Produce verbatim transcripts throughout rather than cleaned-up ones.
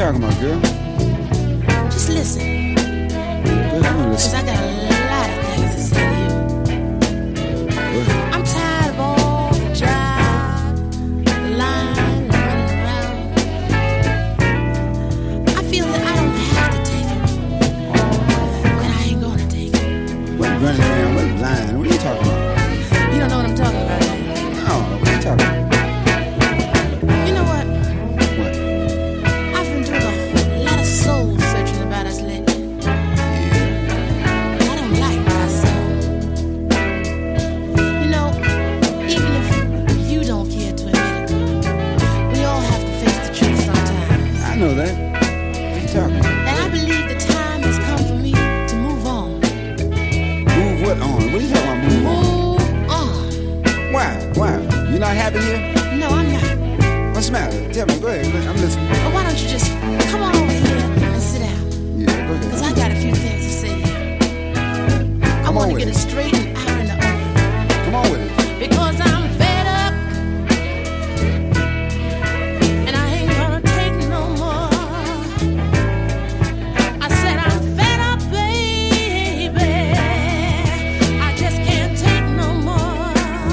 talking about, girl? Just listen. Good, I'm gonna Cause listen. I got a lot of things to say to you. Go ahead. I'm tired of all the jive, the line, and running around. I feel that I don't have to take it. But I ain't gonna take it. What running around? What lying? What are you talking about? You don't know what I'm talking about, do you? No, what are you talking about? You know what? What? I've been doing a lot of soul searching about us lately. Yeah. I don't like what I saw. You know, even if you don't care to admit it, we all have to face the truth sometimes. I know that. What are you talking about? And I believe the time has come for me to move on. Move what on? What are you talking about? Move on? Move on. Why? Why? You not happy here? No, I'm not. What's the matter? Tell me. Go ahead. I'm listening. But why don't you just come on over here and sit down? Yeah, go ahead. Because I got a few things to say to you. I Come want on to with get it. it straight and out in the open. Come on with it. Because I'm fed up. And I ain't gonna take no more. I said I'm fed up, baby. I just can't take no more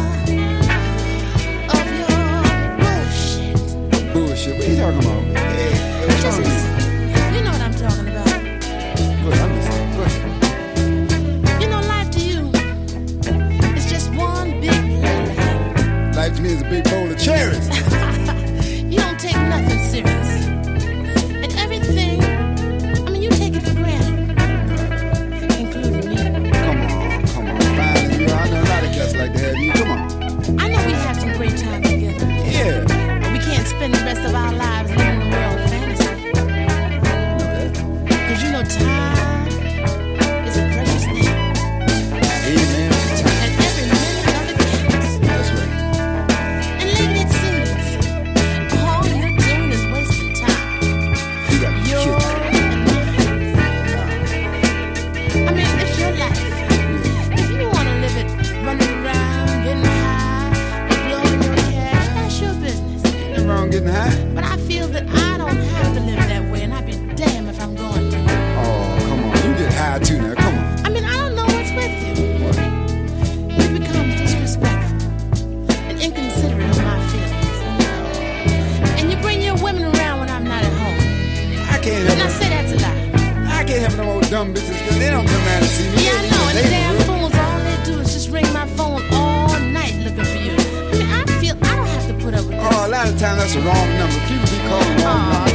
of your bullshit. Bullshit. What are you talking about? Hey, what's Just wrong with listen. You know what I'm talking about. you? Go ahead. I'm listening. Go ahead. You know, life to you is just one big lily. Life to me is a big bowl of cherries. You don't take nothing serious. And everything, I mean, you take it for granted. Including me. Come on, come on. Finally, you know, I know a lot of cats like to have you. Come on. I know we have some great time together. Yeah. But we can't spend the rest of our lives living in a world of fantasy. No, that's Because you know time is a precious thing. amen. Time. And every minute of it counts. That's right. And lately it seems all you're doing is wasting time. You got me Yours kidding. and mine. I mean, it's your life. If you want to live it running around, getting high, or blowing your cash, that's your business. Ain't wrong getting high. But I feel that I don't have to live that way, and I'd be damned if I'm going to. Oh, come on. You get high too now. Come on. I mean, I don't know what's with you. You become disrespectful and inconsiderate of my feelings. And you bring your women around when I'm not at home. I can't And I help it. say that's a lie. I can't help them old dumb bitches because they don't come out and see me. Yeah, I know. And the They damn will. phones, all they do is just ring my phone all night looking for you. I mean, I feel I don't have to put up with this. Oh, a lot of times that's the wrong number. People be calling wrong Aw, numbers.